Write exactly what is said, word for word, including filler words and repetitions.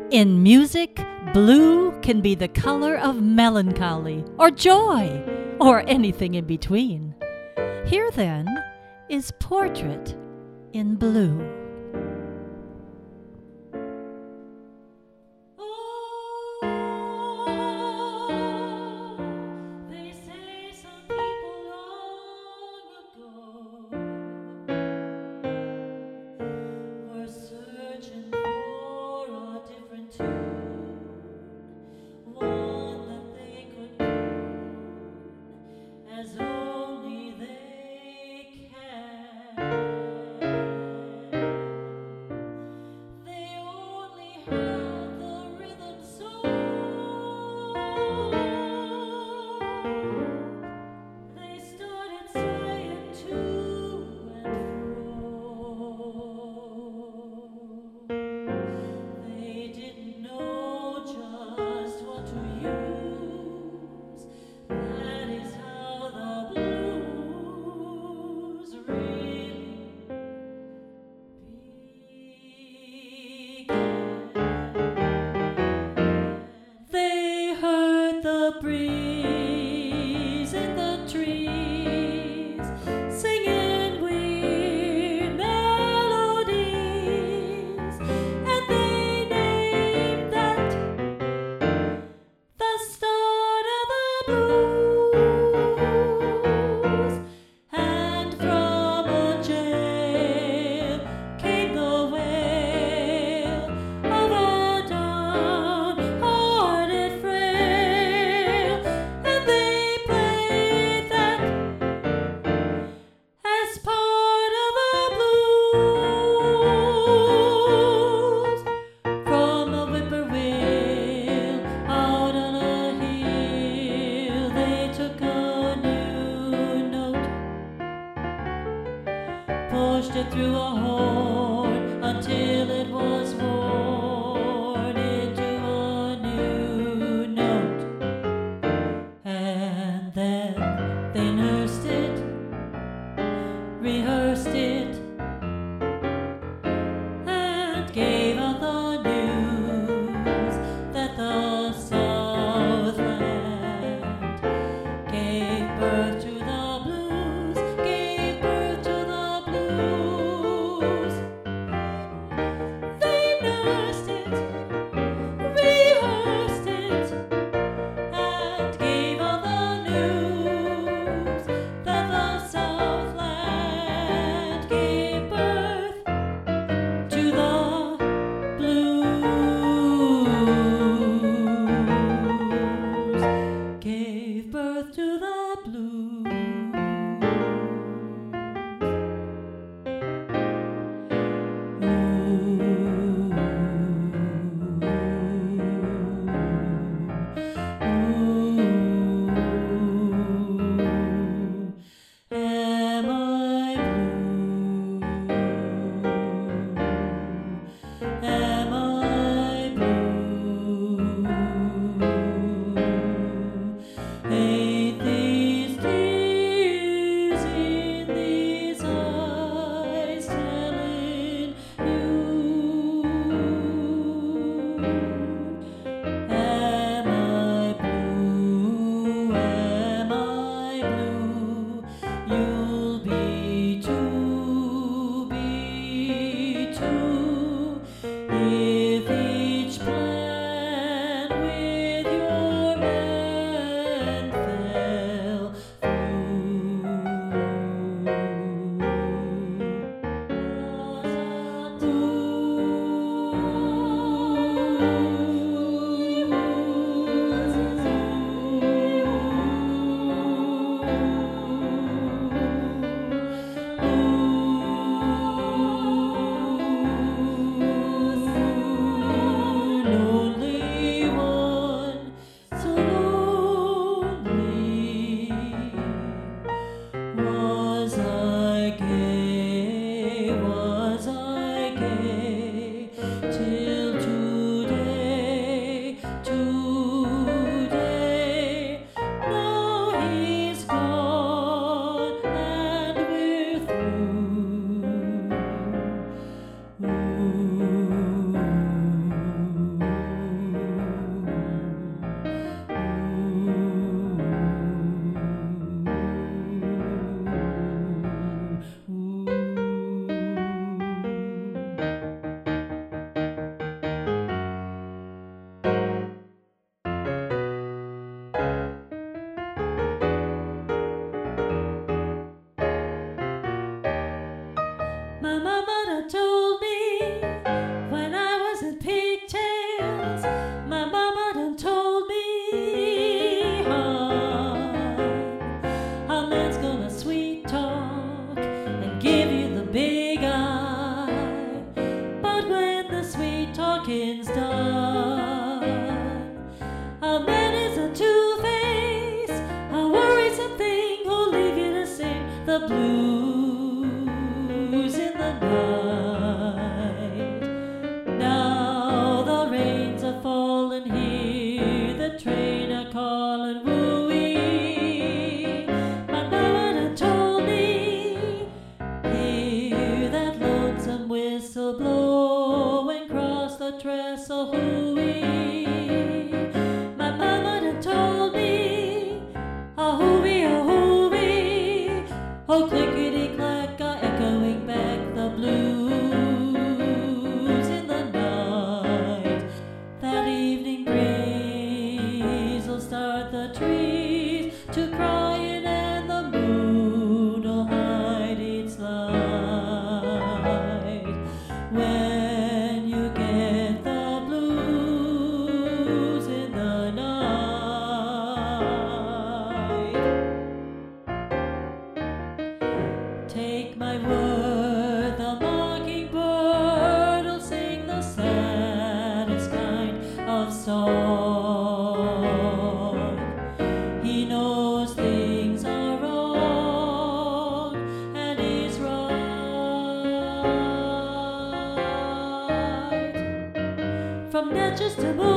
In music, blue can be the color of melancholy or joy or anything in between. Here, then, is Portrait in Blue. But when the sweet talking's done, a man is a two-face, a worrisome thing who'll leave you to sing the blues in the night. Now the rains are falling here, the train a calling wooey. My mama done told me, hear that lonesome whistle blow and cross the trestle hooey. My mama done told me, a hooey, a hooey, oh clickety clack, a echoing back the blues in the night. That evening breeze will start the trees to crying, and the moon will hide its light. When you get the blues in the night, take my word, the mockingbird will sing the saddest kind of song. He knows things are wrong and he's right. From Natchez to Moon